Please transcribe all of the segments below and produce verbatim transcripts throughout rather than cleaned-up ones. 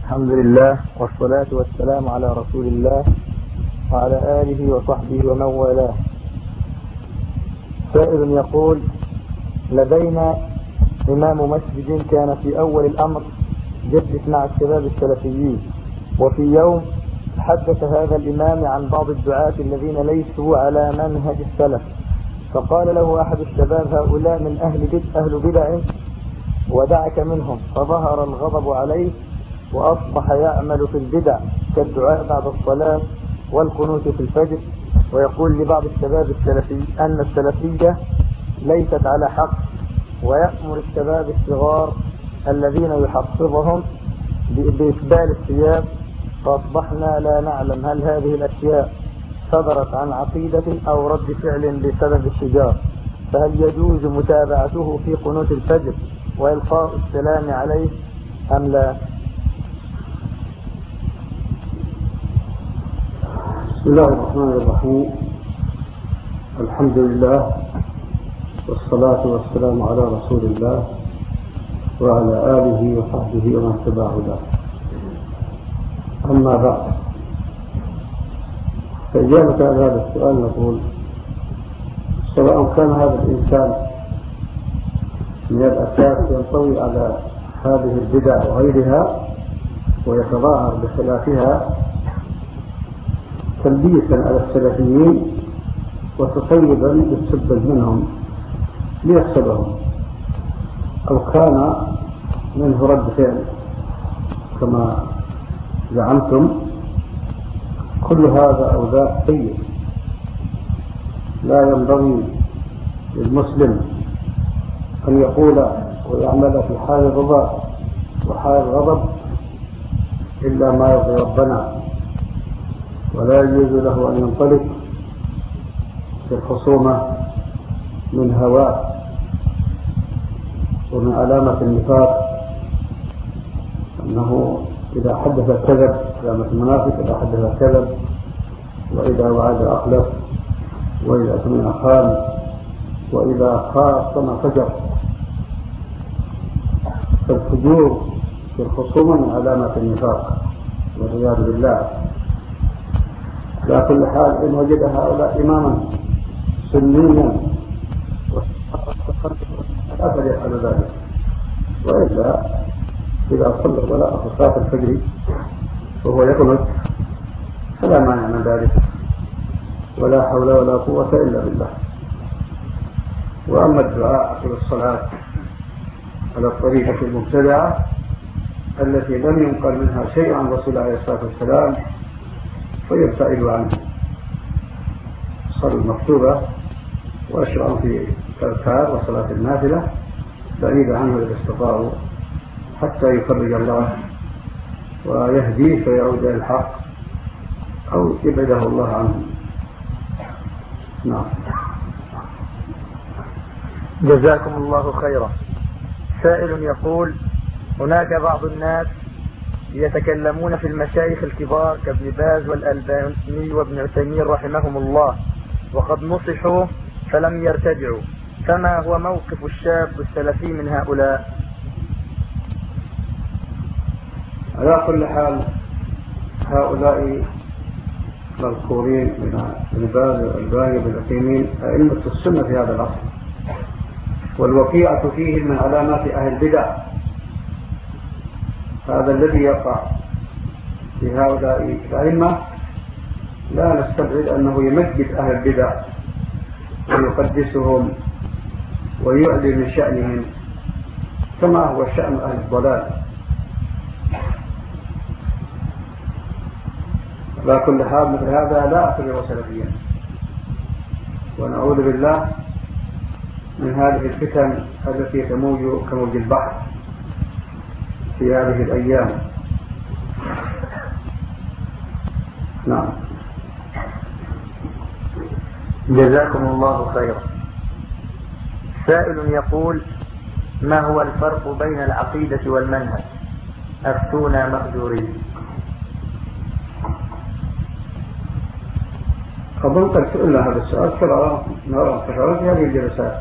الحمد لله والصلاة والسلام على رسول الله وعلى آله وصحبه ومن والاه. سائل يقول: لدينا إمام مسجد كان في أول الأمر جلس مع الشباب السلفيين، وفي يوم تحدث هذا الإمام عن بعض الدعاة الذين ليسوا على منهج السلف، فقال له أحد الشباب: هؤلاء من أهل بدع, أهل بدع ودعك منهم. فظهر الغضب عليه وأصبح يعمل في البدع كالدعاء بعد الصلاة والقنوت في الفجر، ويقول لبعض الشباب السلفي أن السلفية ليست على حق، ويأمر الشباب الصغار الذين يحفظهم بإسبال الثياب. فأصبحنا لا نعلم هل هذه الأشياء صدرت عن عقيدة أو رد فعل بسبب الشجار، فهل يجوز متابعته في قنوت الفجر وإلقاء السلام عليه أم لا؟ بسم الله الرحمن الرحيم. الحمد لله والصلاة والسلام على رسول الله وعلى آله وصحبه ومن تبعه له. أما بعد، فإجابة على هذا السؤال نقول: سواء كان هذا الإنسان من الأساس ينطوي على هذه البدع وغيرها ويتظاهر بخلافها تلبيسا على السلفيين وتصيبا بالسبب منهم ليحسبهم، أو كان منه رد فعل كما زعمتم، كل هذا أو ذاك سيء. لا ينبغي للمسلم أن يقول ويعمل في حال الرضا وحال الغضب إلا ما يرضي ربنا، ولا يجوز له أن ينطلق في الخصومة من هواه. ومن علامة النفاق أنه إذا حدث كذب، علامة المنافق إذا حدث كذب، وإذا وعد أخلف، وإذا أتمنى خان، وإذا خاصم فجر. فالفجور في الخصومة من علامة النفاق والعياذ بالله. على كل حال، إن وجد هؤلاء إماما سنيا أفضل يفعل ذلك، وإلا إذا صلى ولا صلاة الفجر وهو يقنط فلا مانع من ذلك، ولا حول ولا قوة إلا بالله. وأما الدعاء في الصلاة على الطريقة المبتدعة التي لم ينقل منها شيء عن رسول الله عليه الصلاة والسلام فيبتعد عنه. صلاة المكتوبة وأشرع في الأذكار وصلاة النافلة بعيد عنه إذا استطاعوا، حتى يفرج الله ويهديه فيعود إلى الحق أو يبعده الله عنه. نعم. جزاكم الله خيرا. سائل يقول: هناك بعض الناس يتكلمون في المشايخ الكبار كابن باز والألباني وابن عثيمين رحمهم الله، وقد نصحوا فلم يرتجعوا، فما هو موقف الشاب السلفي من هؤلاء؟ على كل حال، هؤلاء مذكورين من ابن باز والألباني وابن عثيمين أئمة السنة في هذا العصر، والوقيعة فيهم من علامات أهل البدع. هذا الذي يقع في هؤلاء الأئمة لا نستبعد أنه يمجد أهل البدع ويقدسهم ويعلي من شأنهم كما هو شأن أهل الضلال. على كل حال، مثل هذا لا أعتبره سلفيا، ونعوذ بالله من هذه الفتن التي تموج كموج البحر في هذه الأيام. نعم. جزاكم الله خيرا. سائل يقول: ما هو الفرق بين العقيدة والمنهج؟ أفتونا مأجورين. أظن قد سئلنا هذا السؤال كرارا نرى تكرار في هذه الجلسات،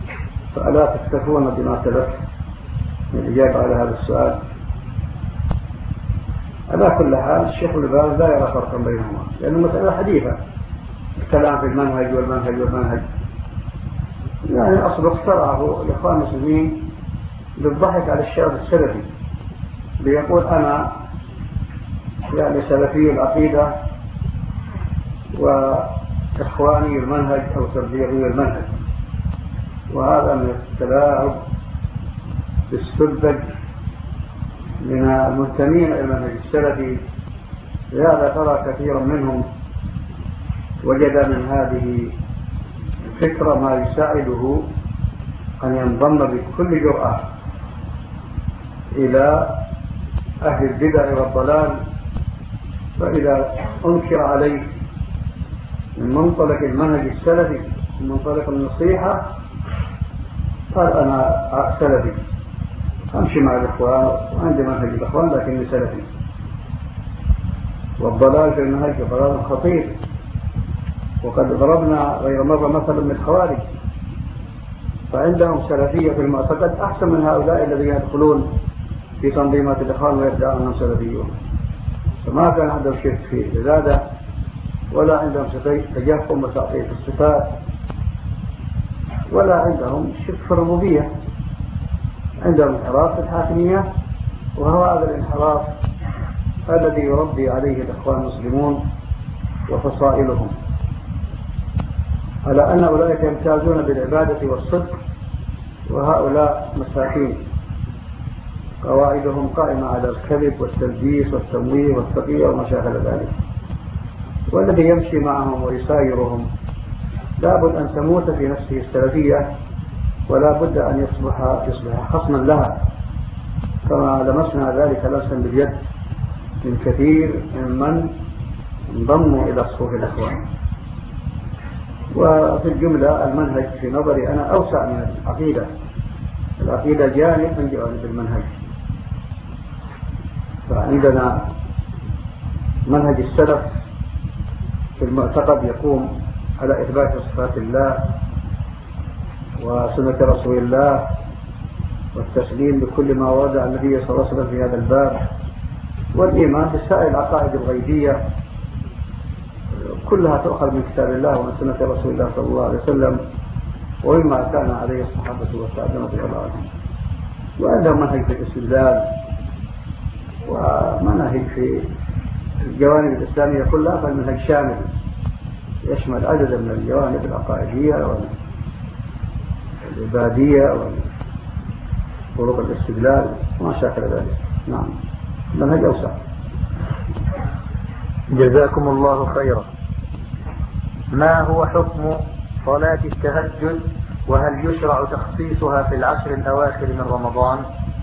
فألا تكتفون بما سلف من الإجابة على هذا السؤال؟ على كل حال الشيخ ابن باز لا يرى فرقا بينهما لأن المسألة حديثة، الكلام في المنهج والمنهج والمنهج، يعني أصل اخترعه الإخوان المسلمين بالضحك على الشعب السلفي، بيقول أنا يعني سلفي العقيدة وإخواني المنهج أو تبليغي المنهج، وهذا من التلاعب بالسذج من المنتمين إلى المنهج السلفي. لهذا ترى كثيرا منهم وجد من هذه الفكرة ما يساعده أن ينضم بكل جرأة إلى أهل البدع والضلال، فإذا أنكر عليه من منطلق المنهج السلفي من منطلق النصيحة قال أنا سلفي، أمشي مع الإخوان وعندي منهج الإخوان لكني سلفي. والضلال في المنهج ضلال خطير، وقد ضربنا غير مرة مثلا من الخوارج، فعندهم سلفية في المعتقد أحسن من هؤلاء الذين يدخلون في تنظيمات الإخوان ويدعون أنهم سلفيون، فما كان عندهم شرك في العبادة ولا عندهم تجهم وتعطيل في الصفات ولا عندهم شرك في الربوبية، عندهم انحراف في الحاكمية، وهو هذا الانحراف الذي يربي عليه الإخوان المسلمون وفصائلهم، على أن أولئك يمتازون بالعبادة والصدق وهؤلاء مساكين قواعدهم قائمة على الكذب والتلبيس والتمويه والتقية وما شابه ذلك. والذي يمشي معهم ويسايرهم لابد أن تموت في نفسه السلفية، ولا بد أن يصبح يصبح خصما لها، كما لمسنا ذلك لمسا باليد من كثير ممن انضموا إلى صفوف الإخوان. وفي الجملة المنهج في نظري أنا أوسع من العقيدة، العقيدة جانب من جوانب المنهج. فعندنا منهج السلف في المعتقد يقوم على إثبات صفات الله وسنة رسول الله والتسليم بكل ما ورد عن النبي صلى الله عليه وسلم في هذا الباب، والإيمان بسائر العقائد الغيبية كلها تؤخذ من كتاب الله ومن سنة رسول الله صلى الله عليه وسلم ومما كان عليه الصحابة والتابعين رضي الله عنهم. وعندهم منهج في الاستدلال ومنهج في الجوانب الإسلامية كلها، فالمنهج شامل يشمل عددا من الجوانب العقائدية والعبادية وطرق الاستدلال وما شاكل ذلك. نعم، منهج أوسع. جزاكم الله خيرا. ما هو حكم صلاة التهجد، وهل يشرع تخصيصها في العشر الأواخر من رمضان؟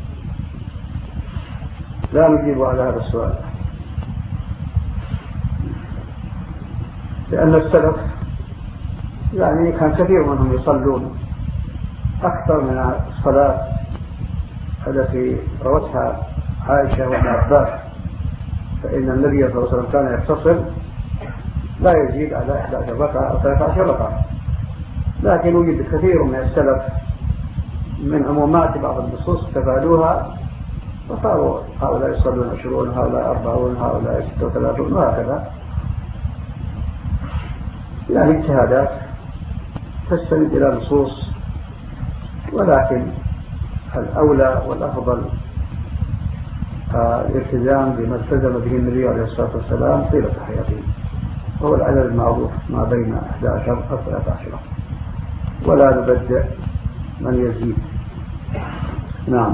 لا نجيب على هذا السؤال، لأن السلف يعني كان كثير منهم يصلون أكثر من الصلاة التي روتها عائشة وابن عباس، فإن النبي صلى الله عليه وسلم كان يتصل لا يزيد على إحدى عشر ركعة أو ثلاثة عشر ركعة. لكن وجد كثير من السلف من عمومات بعض النصوص تفادوها وصاروا هؤلاء يصلون عشرون، هؤلاء أربعون، هؤلاء ستة وثلاثون وهكذا، يعني اجتهادات تستند إلى نصوص، ولكن الأولى والأفضل الالتزام بما التزم به النبي عليه الصلاة والسلام طيلة حياته، وهو العدد المعروف ما بين أحد عشر أو ثلاثة عشر، ولا نبدأ من يزيد. نعم.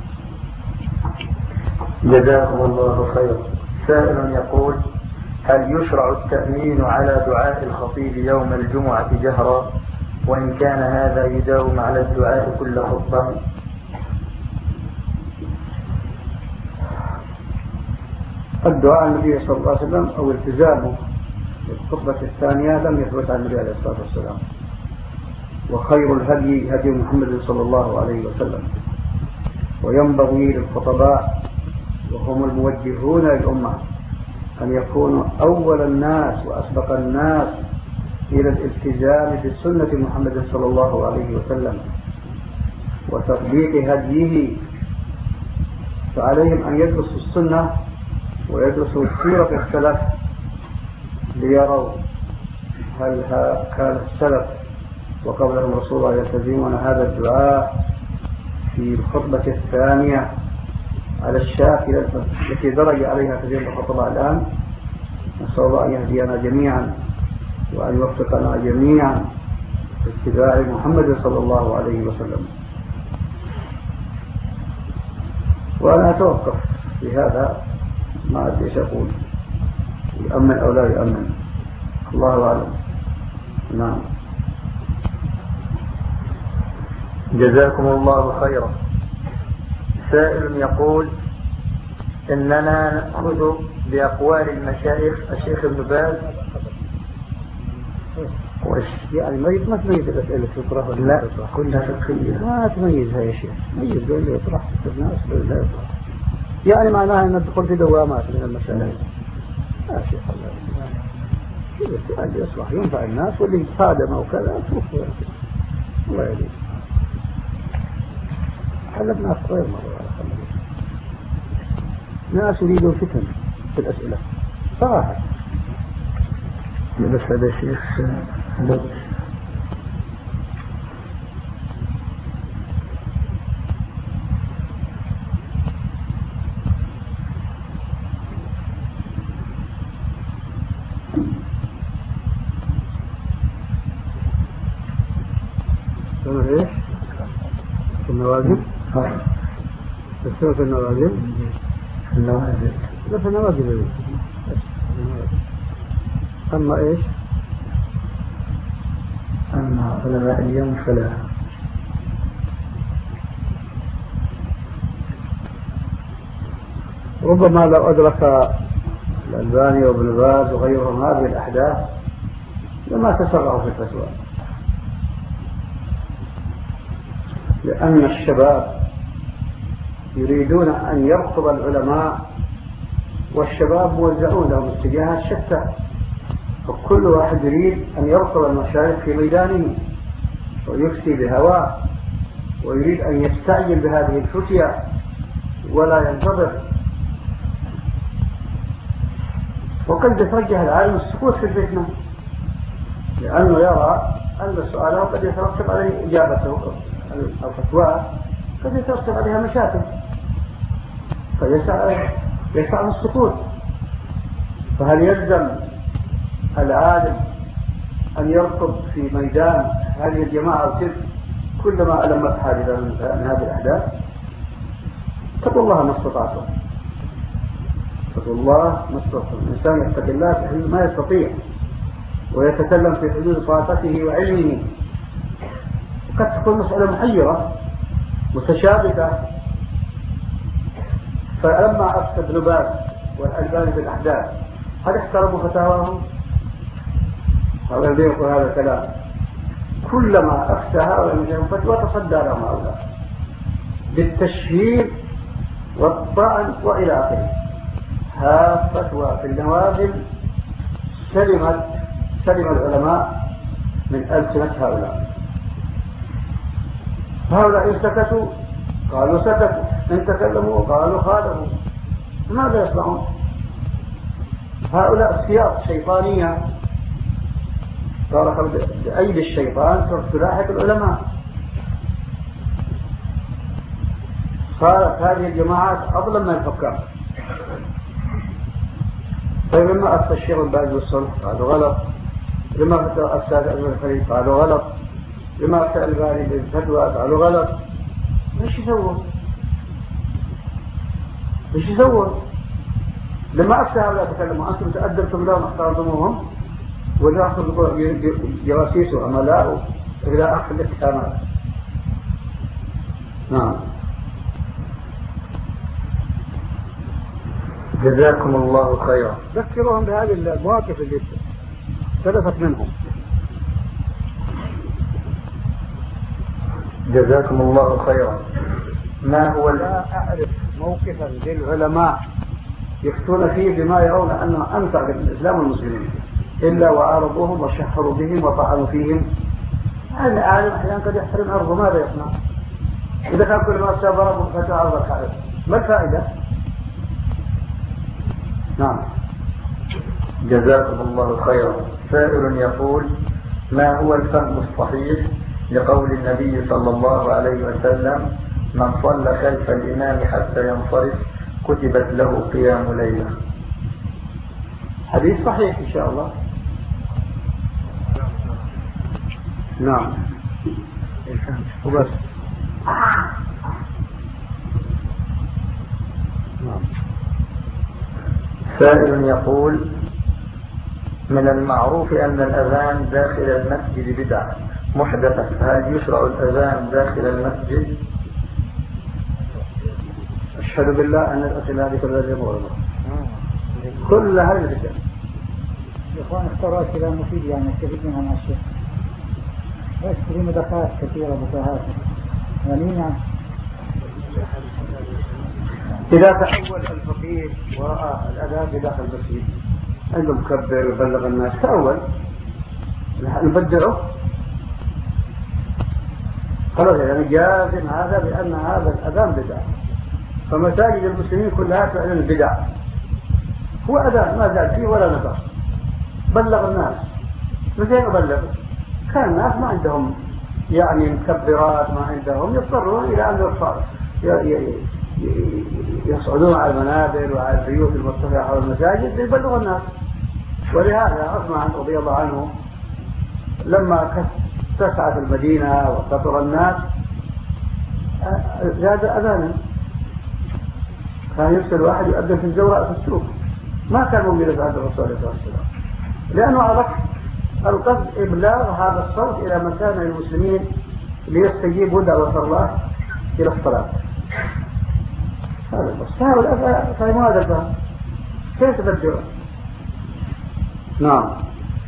جزاكم الله خيرا. سائل يقول: هل يشرع التأمين على دعاء الخطيب يوم الجمعة جهرا، وإن كان هذا يداوم على الدعاء كل خطبة؟ الدعاء النبي صلى الله عليه وسلم أو التزامه بالخطبة الثانية لم يثبت عن النبي عليه الصلاة والسلام، وخير الهدي هدي محمد صلى الله عليه وسلم، وينبغي للخطباء وهم الموجهون للأمة أن يكونوا أول الناس وأسبق الناس إلى الالتزام بسنة محمد صلى الله عليه وسلم وتطبيق هديه، فعليهم أن يدرسوا السنة ويدرسوا سيرة السلف ليروا هل كان السلف وقبلهم رسول الله يلتزمون هذا الدعاء في الخطبة الثانية على الشاكلة التي درج عليها كثير من الخطباء الآن. نسأل الله أن يهدينا جميعا وأن يوفقنا جميعا اتباع محمد صلى الله عليه وسلم. وأنا أتوقف في هذا، ما أدري ايش أقول، يؤمن أو لا يؤمن، الله أعلم. نعم. جزاكم الله خيرا. سائل يقول إننا نأخذ بأقوال المشايخ الشيخ ابن باز يعني ما تميز الأسئلة في الطرح، لا كلها فقهية، ما تميزها يا شيخ، ميز بين اللي يطرح في الناس وبين لا يطرح، يعني معناها أن تدخل في دوامات من المسائل. يا شيخ الله السؤال يصلح ينفع الناس، واللي خادم أو كذا شوفوا الله يهديك. حلبنا في غير مرة، ناس يريدوا الفتن في الأسئلة صراحة. بس هذا شيخ بس سنة ايش؟ في النواجد؟ ها السنة في النواجد؟ في النواجد لا في النواجد. أما إيش؟ أما علماء اليوم فلا. ربما لو أدرك الألباني وابن باز وغيرهم هذه الأحداث لما تسرعوا في الفتوى، لأن الشباب يريدون أن يرفض العلماء، والشباب موزعون لهم اتجاهات شتى، فكل واحد يريد أن يرفض المشايخ في ميدانه ويفتي بهواه، ويريد أن يستعجل بهذه الفتية ولا ينتظر، وقد يترجح العالم السكوت في الفتنة، لأنه يرى أن سؤاله قد يترتب عليه إجابته أو فتواه قد يترتب عليها مشاكل، فيسعى يسعى السكوت. فهل يلزم العالم أن يركض في ميدان هذه الجماعة أو تلك كلما ألمت حادثة من هذه الأحداث؟ اتقوا الله ما استطعتم، اتقوا الله ما استطعتم. الإنسان يتقي الله في حدود ما يستطيع ويتكلم في حدود طاقته وعلمه، قد تكون مسألة محيرة متشابكة. فلما أفتى ابن باز والألباني بالأحداث هل احترموا فتاواهم؟ هذا الذي يقول هذا الكلام، كلما أفتى هؤلاء من فتوى تصدى لهم هؤلاء بالتشهير والطعن وإلى آخره. ها فتوى في النوازل سلمت سلم العلماء من ألسنة هؤلاء. هؤلاء إن سكتوا قالوا سكتوا، إن تكلموا قالوا خالفوا. ماذا يصنعون؟ هؤلاء سياق شيطانية صارت بأيدي الشيطان تلاحق العلماء. صارت هذه الجماعات أظلم من الحكام. طيب لما أفتى الشيخ الباز والصلح قالوا غلط، لما أفتى الأستاذ أبو الخليل قالوا غلط، لما أفتى الباري بالفتوى قالوا غلط. ايش يسووا؟ ايش يسووا؟ لما أفتى هؤلاء تكلموا أنتم تأدبتم لهم اختارتموهم ولا أخذوا جواسيس وعملاء إلى آخر الاتهامات. نعم. جزاكم الله خيرا. ذكرهم بهذه المواقف اللي سلفت منهم. جزاكم الله خيرا. ما هو لا أعرف موقفا للعلماء يفتون فيه بما يرون أنه أنفع للإسلام والمسلمين إلا وعارضوهم وشحروا بهم وطعنوا فيهم. هذا العالم أحيانا قد يحترم أرضه، ماذا يصنع؟ إذا كان كل ما أستاذ ضربوا فتوى عرض الحائط ما الفائدة؟ نعم. جزاكم الله خيرا. سائل يقول: ما هو الفهم الصحيح لقول النبي صلى الله عليه وسلم: من صلى خلف الإمام حتى ينصرف كتبت له قيام ليلة؟ حديث صحيح إن شاء الله. نعم. وبس. نعم. سائل يقول: من المعروف أن الأذان داخل المسجد بدعة محدثة، هل يشرع الأذان داخل المسجد؟ أشهد بالله أن الأسئلة هذه كلها يمرضة كل هذه الأشياء. الإخوان اختاروا أسئلة مفيدة يعني يستفيد منها مع الشيخ، بس في مداخلات كثيرة بكاهات غنيين يعني. إذا تحول الفقيه ورأى الأذان بداخل المسجد عنده مكبر يبلغ الناس، تأول نبدره خلاص، يعني جازم هذا بأن هذا الأذان بدعة. فمساجد المسلمين كلها تعلن بدع، هو أذان ما زال فيه ولا نفر، بلغ الناس مثل يبلغ. كان الناس ما عندهم يعني مكبرات، ما عندهم، يضطرون إلى أن يصعدوا يصعدون على المنابر وعلى البيوت المرتفعة حول المساجد ليبلغوا الناس. ولهذا عثمان رضي الله عنه لما اتسعت المدينة وكثر الناس زاد أذانا، كان يرسل واحد يؤذن في الزوراء في السوق، ما كان موجودا بعد الرسول صلى الله عليه وسلم، لأنه عرف القصد إبلاغ هذا الصوت إلى مكان المسلمين ليستجيبوا دعوة الله إلى الصلاة. هذا بس هذا الأفعال فهم هذا الفهم كيف تبدأ. نعم.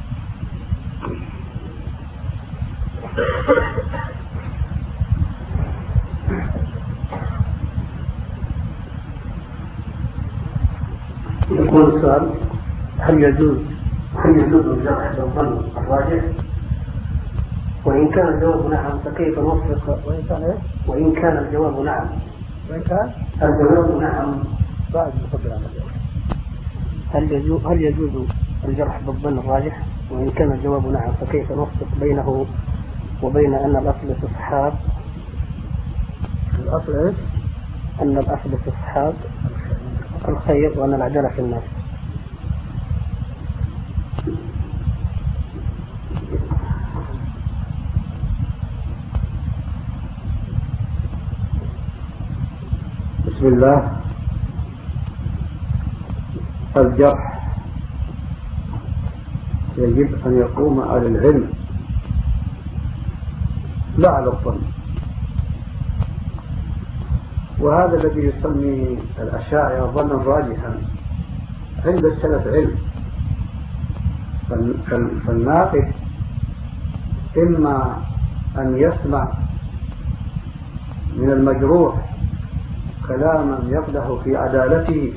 يقول السؤال: هل يجوز هل يجوز الجرح بالظن الراجح؟ وإن كان الجواب نعم فكيف نوفق؟ وإن كان إيه؟ وإن كان الجواب نعم وإن كان الجواب نعم بعد مقدر عن هل يجوز هل يجوز الجرح بالظن الراجح؟ وإن كان الجواب نعم فكيف نوفق بينه وبين أن الأصل في الصحاب الأصل إيش؟ أن الأصل في الصحاب الخير وأن العدالة في الناس. بسم الله. الجرح يجب أن يقوم على العلم لا على الظن، وهذا الذي يسمي الأشاعرة ظنا راجحا. عند السلف علم، فالناقد إما أن يسمع من المجروح كلاما يقدح في عدالته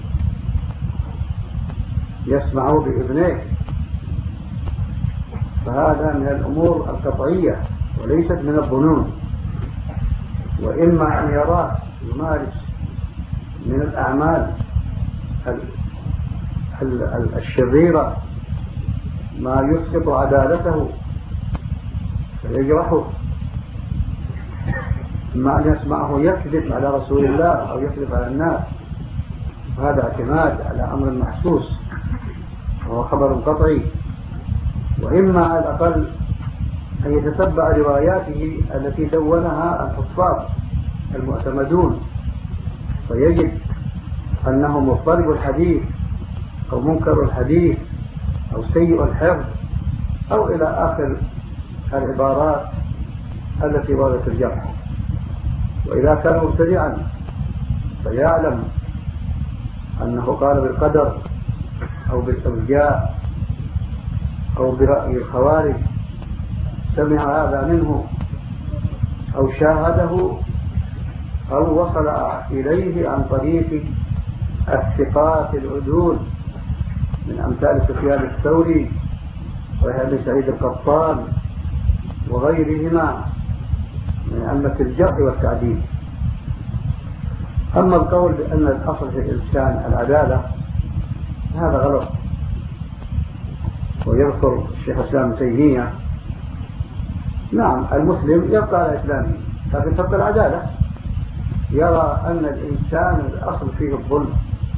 يسمعه بإذنيه، فهذا من الأمور القطعية وليست من الظنون، وإما أن يراه يمارس من الأعمال الشريرة ما يسقط عدالته فيجرحه، إما أن يسمعه يكذب على رسول الله أو يكذب على الناس، وهذا اعتماد على أمر محسوس وهو خبر قطعي، وإما على الأقل أن يتتبع رواياته التي دونها الحفاظ المعتمدون فيجد أنه مضطرب الحديث أو منكر الحديث أو سيء الحفظ أو إلى آخر العبارات التي وردت الجرح. وإذا كان مبتدعا فيعلم أنه قال بالقدر أو بالإرجاء أو برأي الخوارج، سمع هذا منه أو شاهده أو وصل إليه عن طريق الثقات العدول من أمثال سفيان الثوري وأبي سعيد القطان وغيرهما من أئمة الجرح والتعديل. أما القول بأن الأصل في الإنسان العدالة هذا غلط. ويذكر الشيخ الإسلام ابن تيمية نعم المسلم يبقى على إسلامه لكن تبقى العدالة. يرى أن الإنسان الأصل فيه الظلم،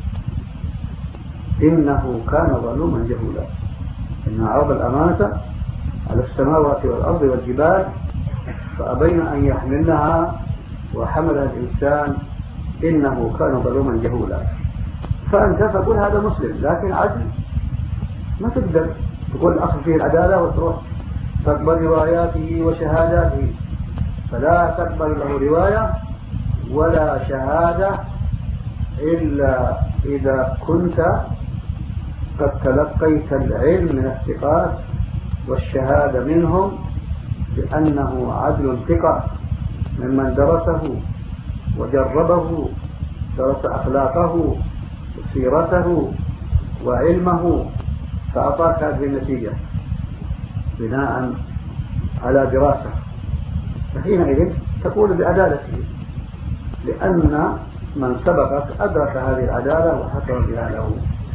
إنه كان ظلوما جهولا، إن عرض الأمانة على السماوات والأرض والجبال فأبين أن يحملنها وحملها الإنسان إنه كان ظلوما جهولا. فأنت تقول هذا مسلم، لكن عدل ما تقدر تقول الأصل فيه العدالة وتروح تقبل رواياته وشهاداته، فلا تقبل له رواية ولا شهادة إلا إذا كنت قد تلقيت العلم من الثقات والشهادة منهم بأنه عدل ثقة ممن درسه وجربه، درس أخلاقه وسيرته وعلمه فأعطاك هذه النتيجة بناء على دراسة، فحينئذ تقول بعدالته، لأن من سبقك أدرك هذه العدالة وحكم بها له.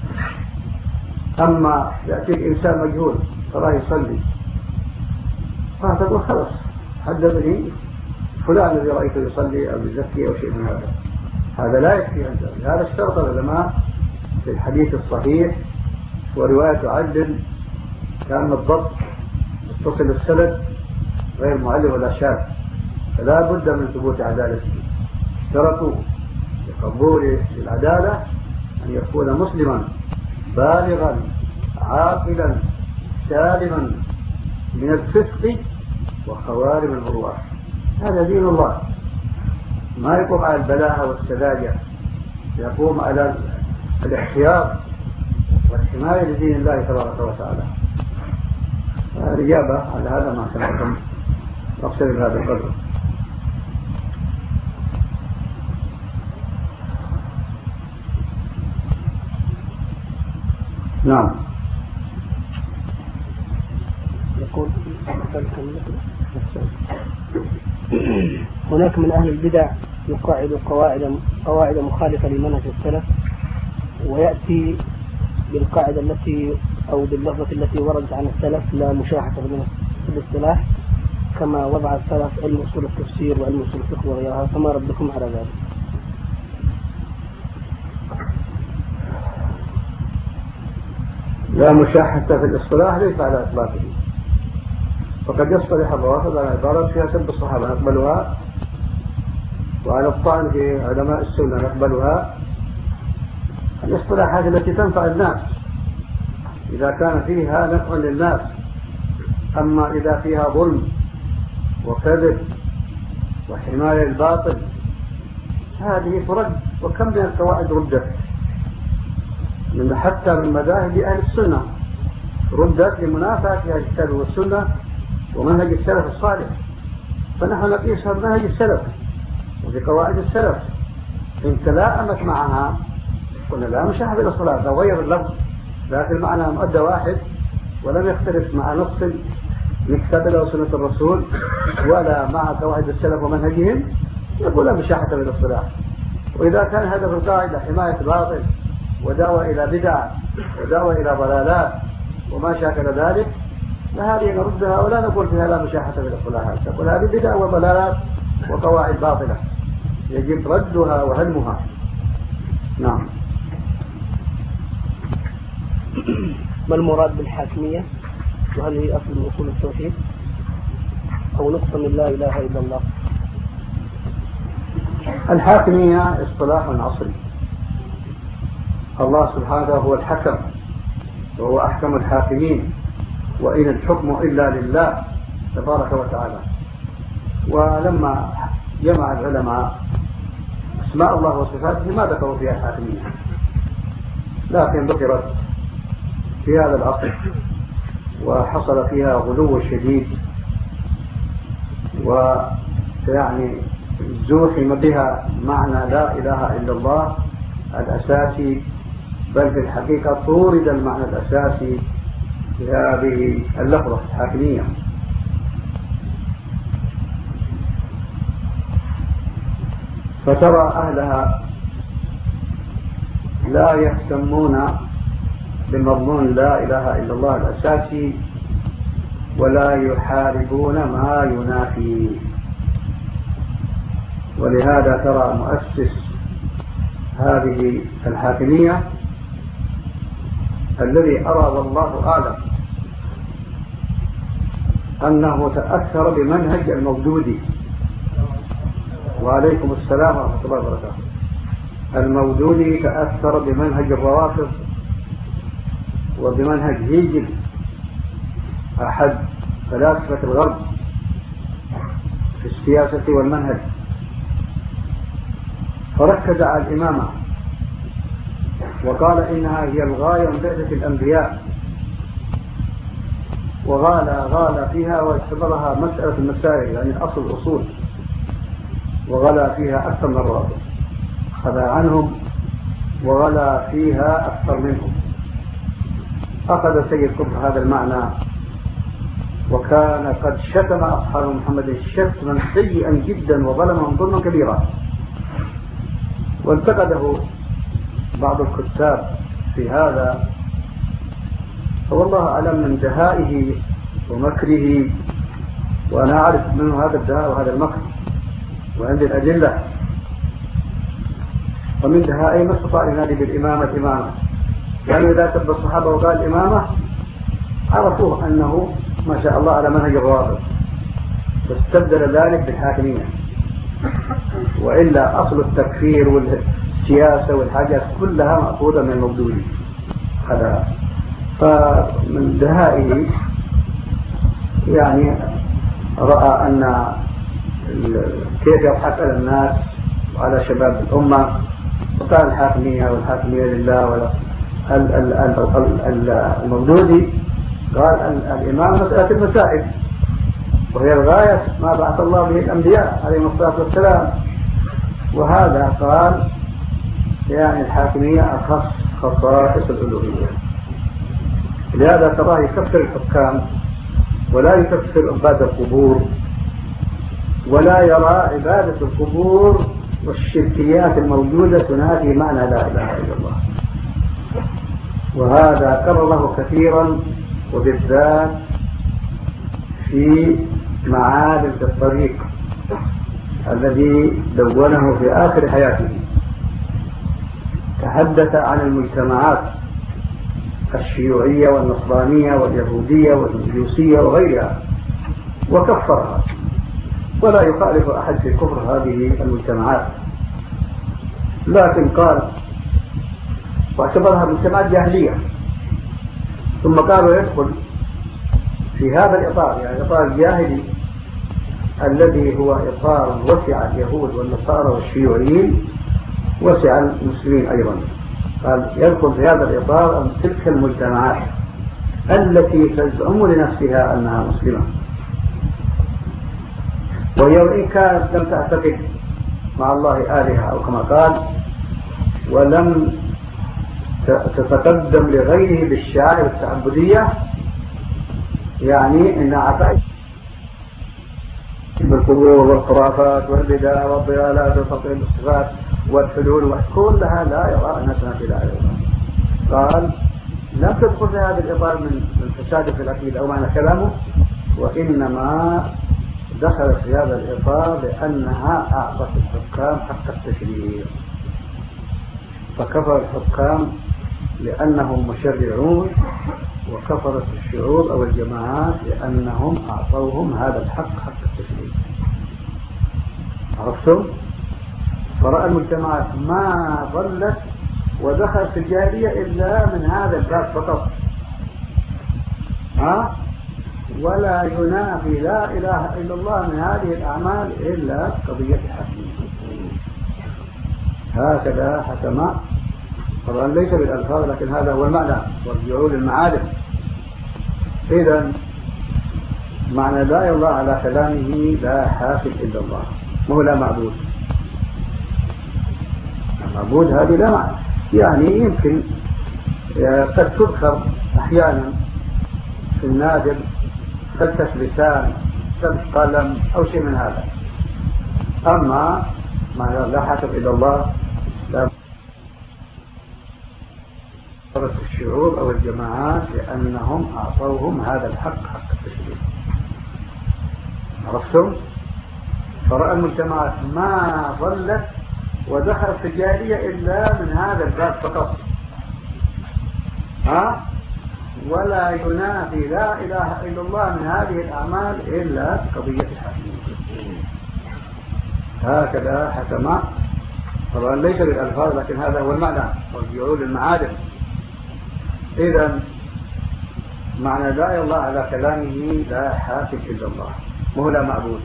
أما يأتيك إنسان مجهول تراه يصلي فتقول خلاص حدثني فلان الذي رأيته يصلي أو يزكي أو شيء من هذا، هذا لا يكفي أنت. هذا اشترط العلماء في الحديث الصحيح ورواية عدل كان الضبط متصل السند غير معلم ولا شاذ، فلا بد من ثبوت عدالته. اشترطوا لقبول العدالة أن يكون مسلما بالغا عاقلا سالما من الفسق وخوارم الأرواح. هذا دين الله، ما يقوم على البلاهة والسذاجة، يقوم على الاحتياط والحماية لدين الله تبارك وتعالى. الإجابة على هذا ما سمعتم أقصد بهذا القدر. نعم. يقول هناك من أهل البدع يقاعد قواعد قواعد مخالفة لمنهج السلف، ويأتي بالقاعدة التي أو باللفظة التي وردت عن السلف لا مشاحة في الاصطلاح كما وضع السلف علم أصول التفسير وعلم أصول الفقه وغيرها، فما ردكم على ذلك؟ لا مشاحة في الاصطلاح ليس على إطلاقه، فقد يصطلح الروافض على عبارة فيها سب الصحابة نقبلها، وعلى الطعن في علماء السنة نقبلها. الاصطلاحات التي تنفع الناس إذا كان فيها نفع للناس، أما إذا فيها ظلم وكذب وحماية الباطل هذه ترد. وكم من القواعد ردت من حتى من مذاهب أهل السنة، ردت لمنافاة أهل الكتاب والسنة ومنهج السلف الصالح، فنحن نقيسها بمنهج السلف وبقواعد السلف. إن تلائمت معها قلنا لا مشاحة بالصلاة، تغير اللفظ لكن المعنى مؤدى واحد ولم يختلف مع نص من كتاب الله وسنة الرسول ولا مع قواعد السلف ومنهجهم، يقول لا مشاحة بالصلاة. وإذا كان هدف القاعدة حماية الباطل ودعوة إلى بدع ودعوة إلى ضلالات وما شاكل ذلك، فهذه نردها ولا نقول فيها لا مشاحة بالصلاة، نقول هذه بدع وضلالات وقواعد باطلة يجب ردها وهدمها. نعم. ما المراد بالحاكمية؟ وهل هي أصل من أصول التوحيد أو نقص من لا إله إلا الله؟ الحاكمية اصطلاح عصري. الله سبحانه هو الحكم وهو أحكم الحاكمين، وإن الحكم إلا لله تبارك وتعالى. ولما جمع العلماء اسماء الله وصفاته ما ذكروا فيها الحاكمية، لكن ذكرت في هذا العصر وحصل فيها غلو شديد، ويعني زوحم بها معنى لا إله إلا الله الأساسي، بل في الحقيقة طورد المعنى الأساسي في هذه اللفظة الحاكمية. فترى أهلها لا يهتمون بمضمون لا إله إلا الله الأساسي ولا يحاربون ما ينافي. ولهذا ترى مؤسس هذه الحاكمية الذي أرى والله أعلم أنه تأثر بمنهج المودودي، وعليكم السلام ورحمة الله وبركاته. المودودي تأثر بمنهج الروافض وبمنهج هيجل أحد فلاسفة الغرب في السياسة والمنهج، فركز على الإمامة وقال إنها هي الغاية من بعثة الأنبياء، وغالى غالى فيها واعتبرها مسألة المسائل يعني أصل الأصول، وغلى فيها أكثر من الرابط، خذا عنهم وغلى فيها أكثر منهم. أخذ سيد قطب هذا المعنى وكان قد شتم أصحاب محمد شتما سيئا جدا وظلمهم ظلما كبيرا، وانتقده بعض الكتاب في هذا، فوالله أعلم من دهائه ومكره، وأنا أعرف منه هذا الدهاء وهذا المكر وعندي الأدلة. ومن دهائه ما استطاع ينادي بالإمامة إمامة، يعني إذا سب الصحابة وقال إمامة عرفوه أنه ما شاء الله على منهج الروافض، واستبدل ذلك بالحاكمية، وإلا أصل التكفير والسياسة والحاجات كلها مأخوذة من المودودي هذا. فمن دهائه يعني رأى أن كيف يضحك على الناس وعلى شباب الأمة، وقال الحاكمية والحاكمية لله. ولا المودودي قال الإمام مسألة المسائل، وهي الغاية ما بعث الله به الأنبياء عليهم الصلاة والسلام. وهذا قال يعني الحاكمية أخص خصائص الألوهية. لهذا تراه يكفر الحكام ولا يكفر عباد القبور، ولا يرى عبادة القبور والشركيات الموجودة تنافي معنى لا إله إلا الله. وهذا كرر له كثيرا، وبالذات في معالم الطريق الذي دونه في آخر حياته. تحدث عن المجتمعات الشيوعية والنصرانية واليهودية والمجوسية وغيرها وكفرها، ولا يخالف أحد في كفر هذه المجتمعات، لكن قال واعتبرها مجتمعات جاهلية. ثم قالوا يدخل في هذا الإطار، يعني الإطار الجاهلي الذي هو إطار وسع اليهود والنصارى والشيوعيين وسع المسلمين أيضا. قال يدخل في هذا الإطار أن تلك المجتمعات التي تزعم لنفسها أنها مسلمة، وهي وإن كانت لم تعتقد مع الله آلهة أو كما قال، ولم تتقدم لغيره بالشعائر التعبدية، يعني إن عقائد بالقبور والخرافات والبدع والضلالات وتطعيم الصفات والحلول وكلها لا يرى أنها تنافي لا إله. قال لم تدخل في هذا الإطار من الفساد في العقيدة أو معنى كلامه، وإنما دخلت في هذا الإطار لأنها أعطت الحكام حق التشريع، فكفر الحكام لأنهم مشرعون، وكفرت الشعوب أو الجماعات لأنهم أعطوهم هذا الحق حق التشريع. عرفتم؟ فرأى المجتمعات ما ظلت ودخلت في الجاهلية إلا من هذا الباب فقط، ها؟ ولا ينافي لا إله إلا الله من هذه الأعمال إلا قضية الحكم. هكذا حكم، طبعا ليس بالألفاظ لكن هذا هو المعنى، وارجعوا للمعارف. إذن معنى لا يرضى على كلامه لا حاكم إلا الله، وهو لا معبود. المعبود هذه لا معنى، يعني يمكن قد تذكر أحيانا في النادر فلسفة لسان سبت قلم أو شيء من هذا. أما معنى لا حاكم إلا الله لا الشعوب أو الجماعات لأنهم أعطوهم هذا الحق حق التشريع. عرفتم؟ فرأى المجتمعات ما ظلت ودخلت في الجاهلية إلا من هذا الباب فقط، ها؟ ولا ينافي لا إله إلا الله من هذه الأعمال إلا قضية الحكم. هكذا حكم، طبعا ليس بالألفاظ لكن هذا هو المعنى والجعول المعادن. إذا معنى لا إله إلا الله على كلامه لا حاكم إلا الله، وهو لا معبود.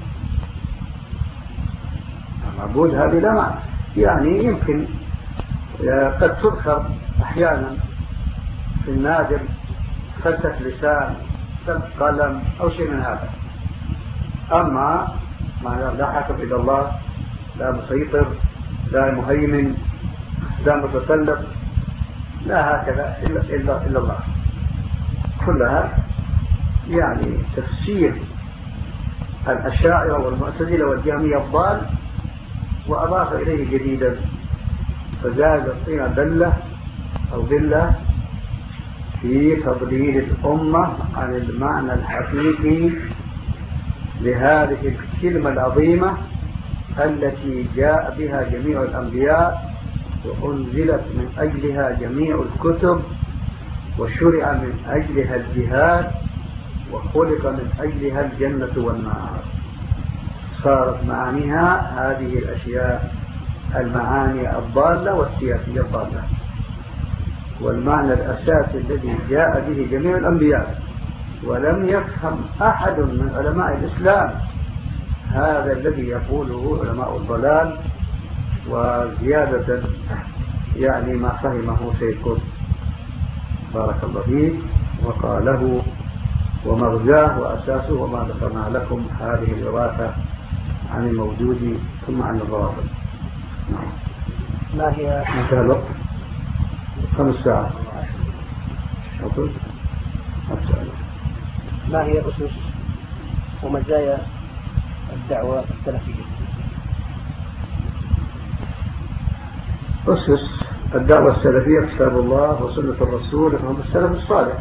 معبود هذه لا معنى، يعني يمكن قد تذكر أحيانا في النادر فلسة لسان سب قلم أو شيء من هذا. أما معنى لا حاكم إلا الله، لا مسيطر، لا مهيمن، لا متسلط، لا هكذا إلا, إلا, إلا الله، كلها يعني تفسير الأشاعرة والمعتزلة والجهمية الضال، وأضاف إليه جديدا فزاد الطين بلة أو بلة في تضليل الأمة عن المعنى الحقيقي لهذه الكلمة العظيمة التي جاء بها جميع الأنبياء وأنزلت من أجلها جميع الكتب وشرع من أجلها الجهاد وخلق من أجلها الجنة والنار. صارت معانيها هذه الأشياء، المعاني الضالة والسياسية الضالة. والمعنى الأساسي الذي جاء به جميع الأنبياء ولم يفهم أحد من علماء الإسلام هذا الذي يقوله علماء الضلال، وزيادة يعني ما فهمه سيكون بارك الله فيه وقاله ومرجاه وأساسه وما ذكرنا لكم هذه الوراثة عن الموجود ثم عن الروابط. نعم. ما هي انتهى الوقت؟ خمس ساعات. ما هي أسس ومزايا الدعوة السلفية؟ أسس الدعوة السلفية كتاب الله وسنة الرسول وفهم السلف الصالح،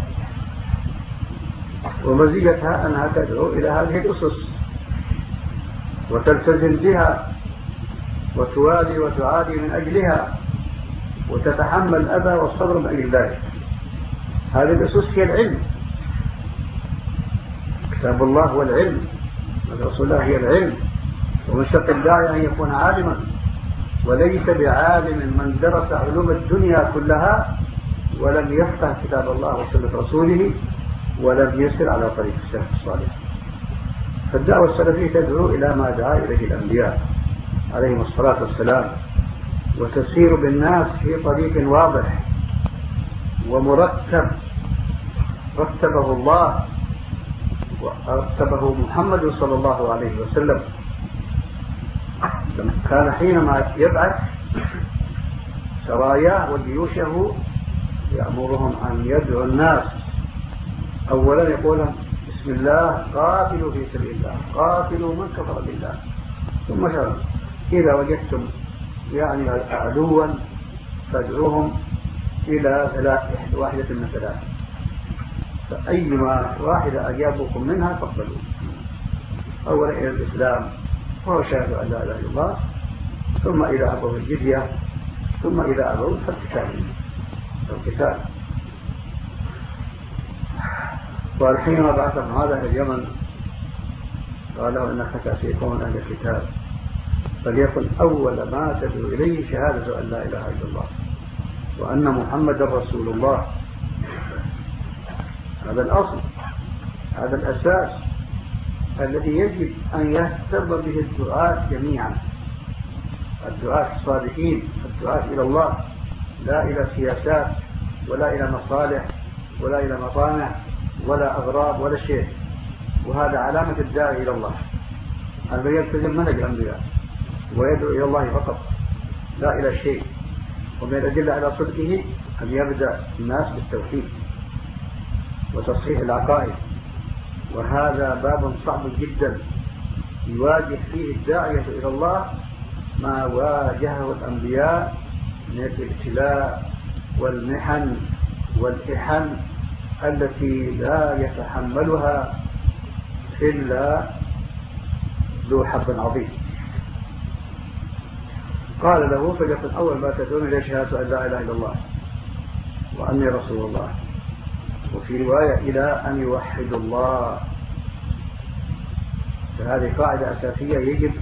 ومزيتها أنها تدعو إلى هذه الأسس وتلتزم بها وتوالي وتعادي من أجلها وتتحمل الأذى والصبر من أجل ذلك. هذه الأسس هي العلم، كتاب الله هو العلم، والرسول هي العلم، ومن شرط الداعي أن يكون عالما، وليس بعالم من درس علوم الدنيا كلها ولم يفقه كتاب الله وسنة رسوله ولم يسر على طريق السلف الصالح. فالدعوة السلفية تدعو إلى ما دعا إليه الأنبياء عليهم الصلاة والسلام، وتسير بالناس في طريق واضح ومرتب رتبه الله ورتبه محمد صلى الله عليه وسلم. كان حينما يبعث سراياه وجيوشه يأمرهم أن يدعو الناس، أولا يقول بسم الله قاتلوا في سبيل الله، قاتلوا من كفر بالله، ثم شرع إذا وجدتم يعني عدوا فادعوهم إلى ثلاث واحدة من ثلاث، فأيما واحدة أجابكم منها فاقبلوا. أولا إلى الإسلام وهو شهد أن لا إله إلا الله، ثم إذا أبوا الجزية، ثم إذا أبوا فالقتال القتال. وحينما بعثهم هذا إلى اليمن قالوا إنك تأتيكم أهل الكتاب فليكن أول ما تدعو إليه شهادة أن لا إله إلا الله وأن محمد رسول الله. هذا الأصل، هذا الأساس الذي يجب أن يهتم به الدعاة جميعا، الدعاة الصالحين، الدعاة إلى الله، لا إلى سياسات ولا إلى مصالح ولا إلى مطامع ولا أغراض ولا شيء. وهذا علامة الداعي إلى الله، هذا يلتزم منهج الأنبياء ويدعو إلى الله فقط لا إلى شيء. ومن الأدلة على صدقه أن يبدأ الناس بالتوحيد وتصحيح العقائد، وهذا باب صعب جدا يواجه فيه الداعية إلى الله ما واجهه الأنبياء من الابتلاء والمحن والإحن التي لا يتحملها إلا ذو حظ عظيم. قال له فليكن أول ما تدعون إلى شهادة أن لا إله إلا الله وأني رسول الله، وفي رواية إلى أن يوحدوا الله. فهذه قاعدة أساسية يجب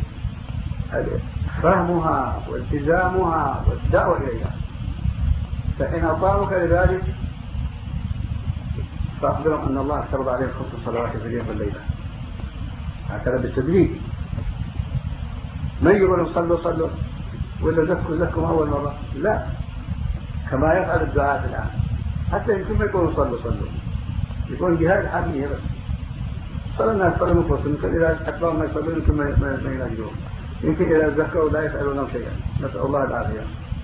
فهمها والتزامها والدعوة إليها. فإن أطاعوك لذلك فأخبرهم أن الله افترض عليهم خمس صلوات في اليوم والليلة، هكذا بالتدريج. ما يقولون صلوا صلوا ولا ذكروا لكم أول مرة، لا، كما يفعل الدعاة الآن. حتى يمكن ما يقولوا صلوا صلوا، يكون جهاد حامية بس. صلى الناس صلوا مفوسهم، يمكن إذا أكبر ما يصلون يمكن ما يناجرون، يمكن إذا ذكروا لا يسألون شيئا، نسأل الله العافية.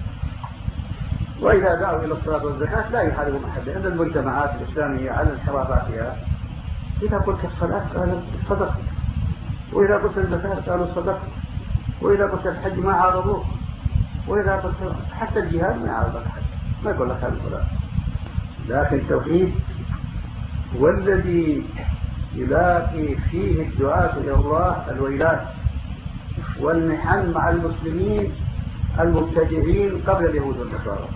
وإذا دعوا إلى الصلاة والزكاة لا يحاربون أحدا. عند المجتمعات الإسلامية على انحرافاتها، إذا قلت الصلاة قالوا صدق، وإذا قلت الزكاة قالوا صدق، وإذا قلت الحج ما عارضوه، وإذا قلت حتى الجهاد ما عارض أحد، ما يقول لك هذا الصلاة. لكن التوحيد هو الذي يلاقي فيه الدعاة إلى الله الويلات والمحن مع المسلمين المبتدعين قبل اليهود والنصارى.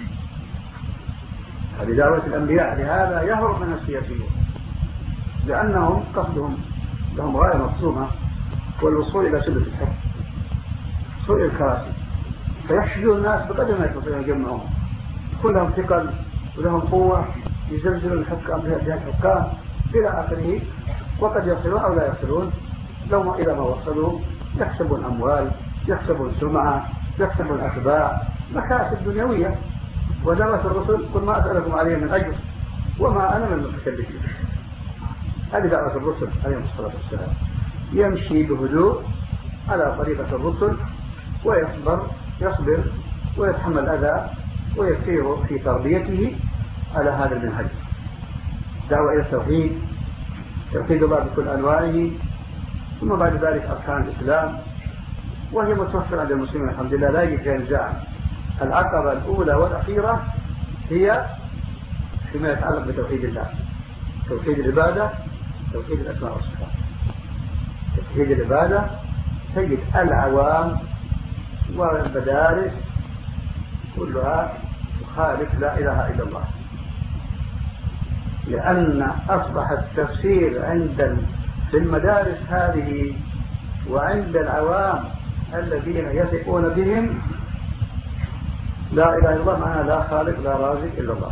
هذه دعوة الأنبياء. لهذا يهرب من السياسيين، لأنهم قصدهم لهم غاية مقسومة، والوصول إلى شدة الحكم، وصول الكراسي، فيحشدوا الناس بقدر ما يستطيعون يجمعهم، كلهم ثقل ولهم قوة، يزلزلوا الحكام بها الحكام إلى آخره. وقد يصلون أو لا يصلون، لو ما إذا ما وصلوا يكسبون أموال، يكسبون سمعة، يكسبون أتباع، مكاسب دنيوية. ودعوة الرسل قل ما أسألكم عليه من أجر وما أنا من المتكلفين. هذه دعوة الرسل عليهم الصلاة والسلام، يمشي بهدوء على طريقة الرسل ويصبر يصبر ويتحمل الأذى ويسير في تربيته على هذا المنهج. دعوة إلى التوحيد، توحيد الله بكل أنواعه، ثم بعد ذلك أركان الإسلام، وهي متوفرة عند المسلمين الحمد لله، لا يجب ينزع. العقبة الأولى والأخيرة هي فيما يتعلق بتوحيد الله، توحيد العبادة، توحيد الأسماء والصفات. توحيد العبادة تجد العوام والمدارس كلها تخالف لا إله إلا الله، لأن أصبح التفسير عند في المدارس هذه وعند العوام الذين يثقون بهم لا إله إلا الله معنى لا خالق لا رازق إلا الله.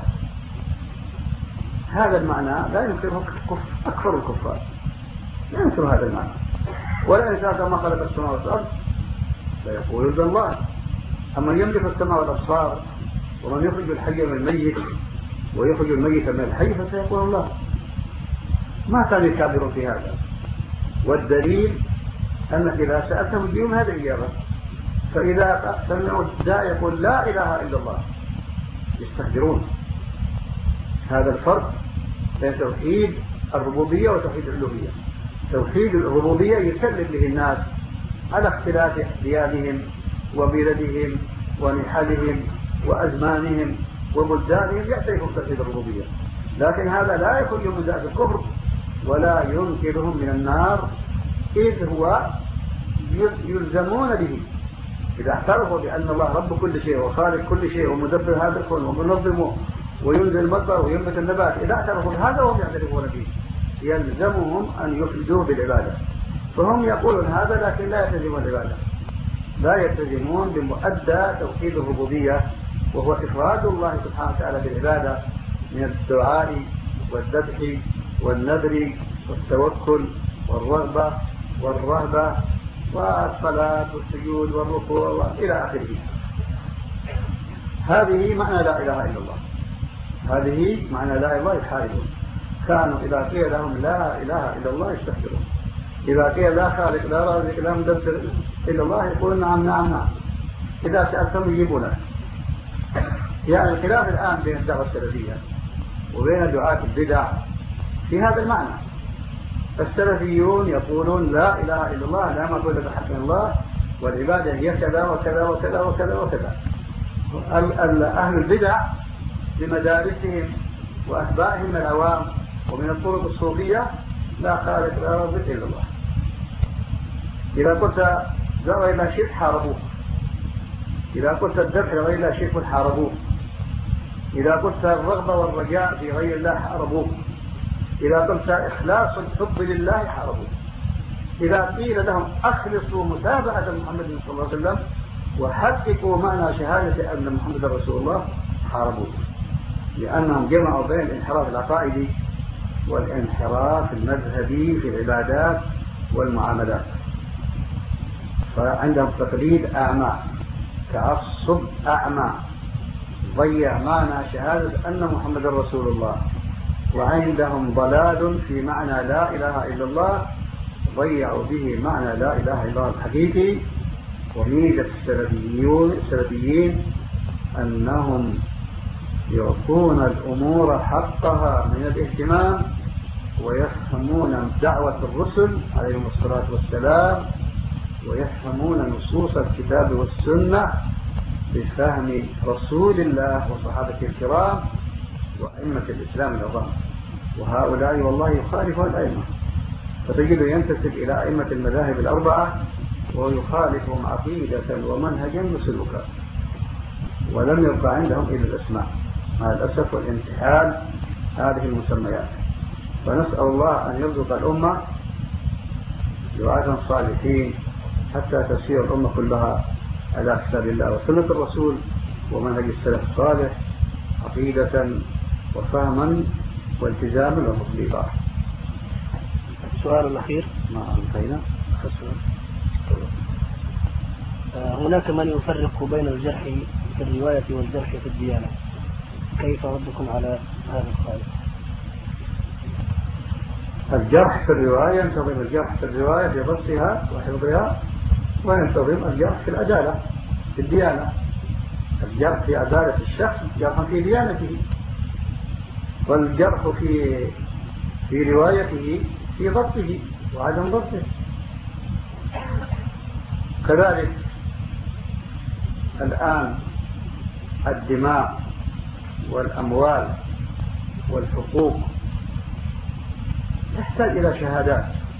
هذا المعنى لا ينكره أكثر الكفار، لا ينكر هذا المعنى. ولا إنسان ما خلق السماوات والأرض لا يقول إلا الله. أما يملك السماء والأبصار ومن يخرج الحي من الميت ويخرج الميت من الحي فسيقول الله. ما كان يكابر في هذا. والدليل أنك إذا سألتهم اليوم هذه الإجابة. فإذا سمعوا الداعي يقول لا إله إلا الله يستهدرون. هذا الفرق بين توحيد الربوبية وتوحيد الألوهية. توحيد الربوبية يسلم به الناس على اختلاف احتيالهم وبلدهم ونحلهم وأزمانهم وبلدانهم، يعترفون بتوحيد الربوبية. لكن هذا لا يخرج من ذات الكفر ولا ينكرهم من النار، إذ هو يلزمون به. إذا اعترفوا بأن الله رب كل شيء وخالق كل شيء ومدبر هذا الكون ومنظمه وينزل المطر وينبت النبات، إذا اعترفوا بهذا وهم يعترفون به يلزمهم أن يفردوه بالعبادة. فهم يقولون هذا لكن لا يلتزمون العبادة، لا يلتزمون بمؤدى توحيد الربوبية، وهو إفراد الله سبحانه وتعالى بالعبادة من الدعاء والذبح والنذر والتوكل والرغبة والرهبة والصلاة والسجود والركوع وإلى آخره. هذه معنى لا إله إلا الله، هذه معنى لا إله إلا الله يحاربون. كانوا إذا قيل لهم لا إله إلا الله يستكبرون، إذا قيل لا خالق لا رازق لا مدبر إلا الله يقولون نعم نعم نعم، إذا سألتم يجيبون. يعني الخلاف الآن بين الدعوة السلفية وبين دعاة البدع في هذا المعنى. السلفيون يقولون لا إله إلا الله لا معبود بحق إلا الله والعبادة هي كذا وكذا وكذا وكذا وكذا. أهل البدع بمدارسهم وأتباعهم من العوام ومن الطرق الصوفية لا خالق لا رازق إلا الله. إذا قلت لا إلا شرك حاربوه، إذا قلت الذبح لغير الله شرك حاربوه، إذا قلت الرغبة والرجاء في غير الله حاربوه، إذا قلت إخلاص الحب لله حاربوه، إذا قيل لهم أخلصوا متابعة محمد صلى الله عليه وسلم وحققوا معنى شهادة أن محمد رسول الله حاربوه، لأنهم جمعوا بين الانحراف العقائدي والانحراف المذهبي في العبادات والمعاملات. فعندهم تقليد أعمى، تعصب أعمى، ضيع معنى شهادة أن محمد رسول الله، وعندهم ضلال في معنى لا إله إلا الله ضيعوا به معنى لا إله إلا الله الحقيقي. وميزة السلفيين أنهم يعطون الأمور حقها من الاهتمام ويفهمون دعوة الرسل عليهم الصلاة والسلام ويفهمون نصوص الكتاب والسنة بفهم رسول الله وصحابته الكرام وأئمة الإسلام العظام. وهؤلاء والله يخالفون الأئمة، فتجد ينتسب إلى أئمة المذاهب الأربعة ويخالفهم عقيدة ومنهجا وسلوكا، ولم يبقى عندهم إلا الأسماء مع الأسف والانتحال هذه المسميات. فنسأل الله أن يرزق الأمة دعاة صالحين حتى تسير الأمة كلها على كتاب الله وسنة الرسول ومنهج السلف الصالح عقيدة وفهما والتزاما وتطبيقا. السؤال الأخير ما انتهينا. هناك من يفرق بين الجرح في الرواية والجرح في الديانة، كيف ردكم على هذا القائل؟ الجرح في الرواية ينتظم الجرح في الرواية في ضبطها وحفظها، وينتظم الجرح في العدالة في الديانة. الجرح في عدالة الشخص جرح في ديانته، والجرح في في روايته في ضبطه وعدم ضبطه. كذلك الآن الدماء والأموال والحقوق تحتاج إلى شهادات،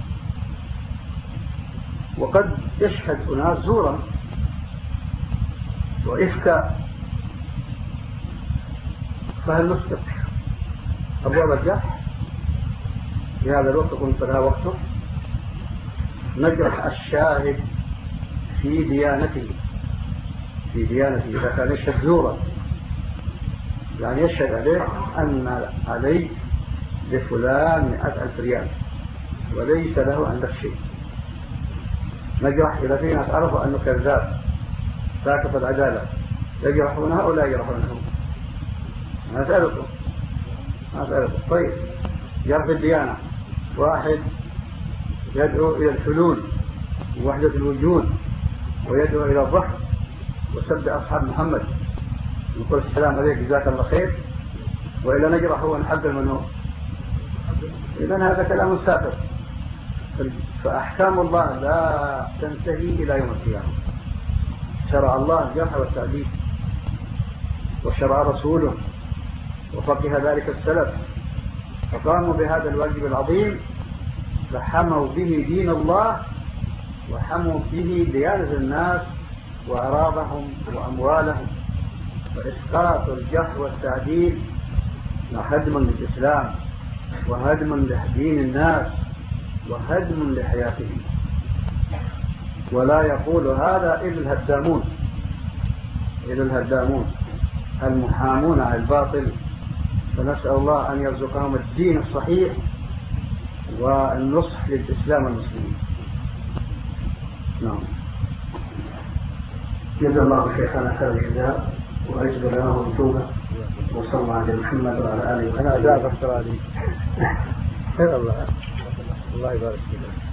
وقد يشهد أناس زورا وإفكا، فهل نفتح أبواب الجرح في هذا الوقت كنت لها وقته؟ نجرح الشاهد في ديانته في ديانته إذا كان يشهد زورا، يعني يشهد عليه أن عليه لفلان مئة ألف ريال وليس له عندك شيء. نجرح إذا في ناس عرفوا أنه كذاب ساكت العدالة، يجرحون هؤلاء يجرحونهم. ما سألكم ما سألكم طيب، جرح الديانة، واحد يدعو إلى الحلول ووحدة الوجود ويدعو إلى الضحك وسب أصحاب محمد نقول السلام عليك جزاك الله خير، وإلا نجرح ونحذر منه. إذن هذا كلام سافر. فأحكام الله لا تنتهي إلى يوم القيامة. شرع الله الجرح والتعديل، وشرع رسوله وفقه ذلك السلف، فقاموا بهذا الواجب العظيم، فحموا به دين الله وحموا به ديانة الناس وأعراضهم وأموالهم. فإسقاط الجرح والتعديل هدم للإسلام وهدم لدين الناس وهدم لحياتهم. ولا يقول هذا إلا الهدامون إلا الهدامون المحامون على الباطل. فنسأل الله أن يرزقهم الدين الصحيح والنصح للإسلام والمسلمين. نعم. جزا الله شيخنا خير الجزاء وأجزل له التوبة، وصلى الله على محمد وعلى آله وصحبه. أنا أجاب أكثر عليك. خير الله الله يبارك فيك.